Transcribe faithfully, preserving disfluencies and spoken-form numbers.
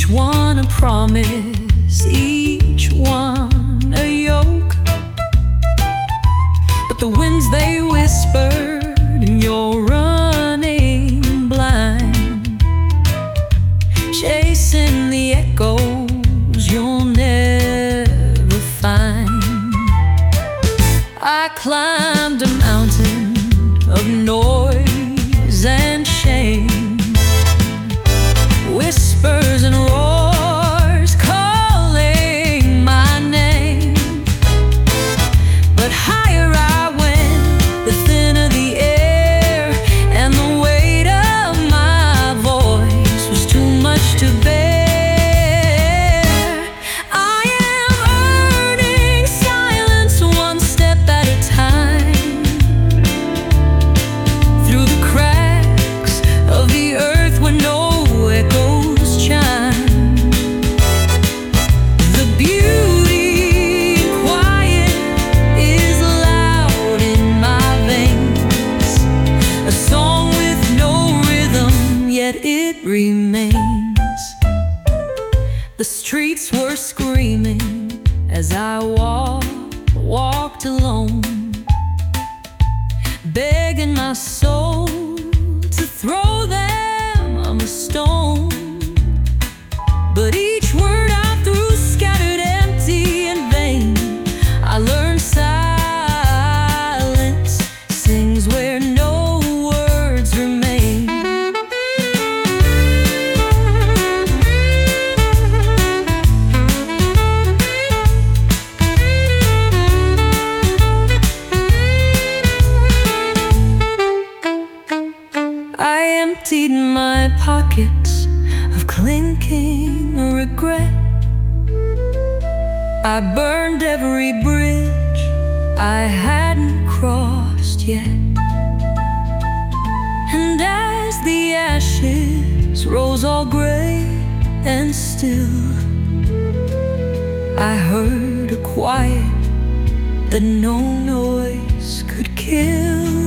each one a promise, each one a yoke. But the winds, they whispered, and you're running blind, chasing the echoes you'll never find. I climbed a mountain of noise and shame, whispers and roars calling my name. But higher I went, the thinner the air, and the weight of my voice was too much to bear. I am earning silence one step at a time, through the cracks of the earth where no echoes chime. The beauty in quiet is loud in my veins, a song with no rhythm, yet it remains. The streets were screaming as I walked, walked alone, begging my soul to throw them a stone. But each word I threw scattered empty and vain. I learned silence sings where no words remain. I emptied my pockets of clinking regret. I burned every bridge I hadn't crossed yet. And as the ashes rose all gray and still, I heard a quiet that no noise could kill.